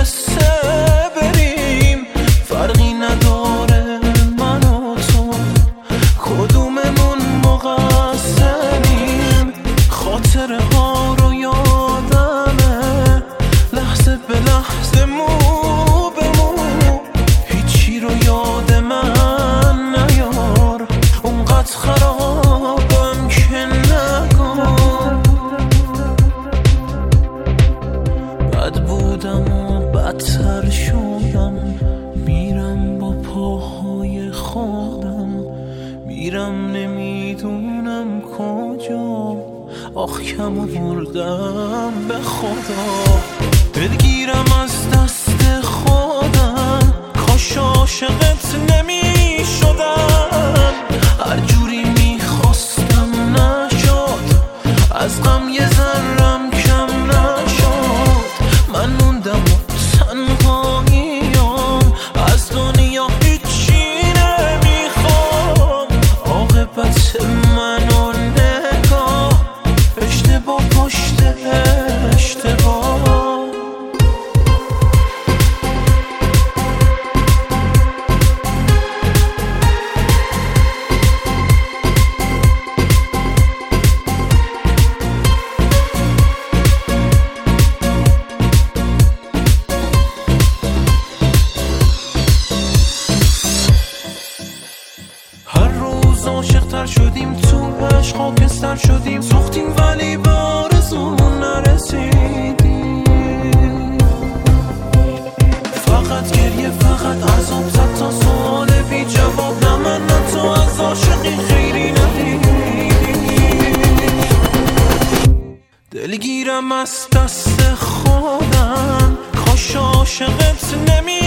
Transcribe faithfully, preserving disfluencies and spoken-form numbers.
قصه بریم، فرقی نداره من و تو کدوممون مقصریم. خاطره ها رو یادمه لحظه به لحظه، مو به مو، هیچی رو یاد من نیار، اونقدر خرابم که نگار. بد بودم و بدتر شدم، میرم با پاهای خودم، میرم نمیدونم کجا، آخ کم آوردم به خدا. دلگیرم از دست خودم، کاش عاشقت نمی شدم، هر جوری میخواستم نشد، از غم یه ذرم کم نشد. من موندم و تنهاییم، از دنیا هیچی نمیخوام، عاقبت منو نگاه، اشتباه پشت اشتباه. هر روز عاشق‌تر شدیم، تو عشق خاکستر شدیم، سوختیم ولی به آرزومون نرسیدیم. فقط گریه، فقط عذاب زد تا سوال بی جواب، نه من نه تو از عاشقی خیری ندیدیم. دلگیرم از دست خودم، کاش عاشقت نمی